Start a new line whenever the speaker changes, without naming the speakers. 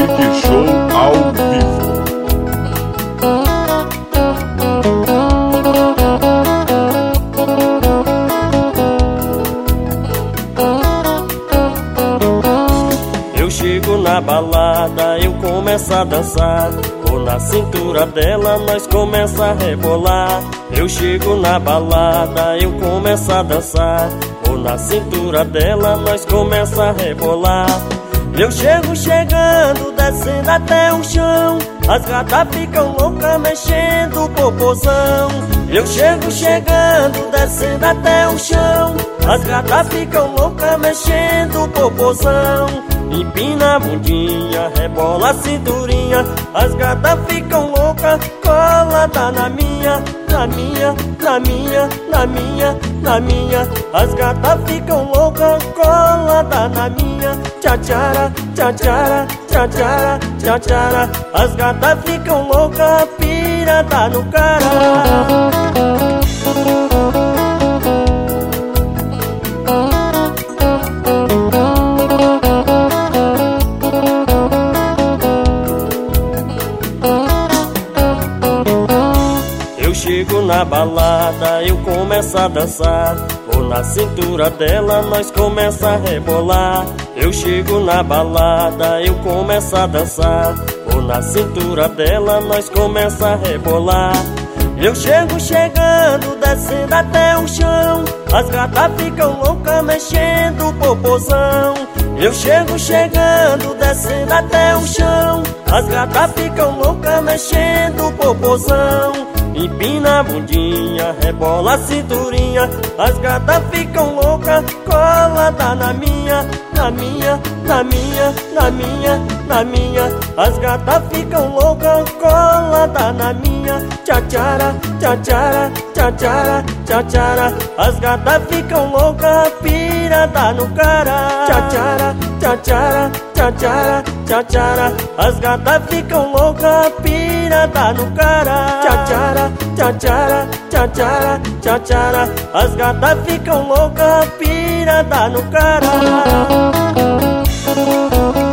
Freak Show ao vivo.
Eu chego na balada, eu começo a dançar. Vou na cintura dela, nós começa a rebolar. Eu chego na balada, eu começo a dançar. Vou na cintura dela, nós começa a rebolar. Eu chego chegando, descendo até o chão. As gatas ficam loucas mexendo o popozão. Eu chego chegando, descendo até o chão. As gatas ficam loucas mexendo o popozão. Empina a bundinha, rebola a cinturinha. As gatas ficam loucas, colada na minha, na minha, na minha, na minha, na minha. As gatas ficam loucas, colada na minha. Tchá-tchara, tchá-tchara, tchá-tchara, tchá-tchara. As gatas ficam loucas, pirada no cara. Eu chego na balada, eu começo a dançar. Vou na cintura dela, nós começa a rebolar. Eu chego na balada, eu começo a dançar. Vou na cintura dela, nós começa a rebolar. Eu chego chegando, descendo até o chão. As gatas ficam loucas mexendo o popozão. Eu chego chegando, descendo até o chão. As gatas ficam loucas mexendo o popozão. Empina a bundinha, rebola a cinturinha. As gatas ficam loucas, colada na minha, na minha, na minha, na minha, na minha. As gatas ficam loucas, colada na minha. Tchá-tchara, tchá-tchara, tchá-tchara, tchá-tchara. As gatas ficam loucas, pirada no cara. Tchá-tchara, tchá-tchara, tchá-tchara, tchá-tchara. As gatas ficam loucas, pirada no cara. Tchá-tchara, tchá-tchara, tchá-tchara, tchá-tchara. As gatas ficam loucas, pirada no cara.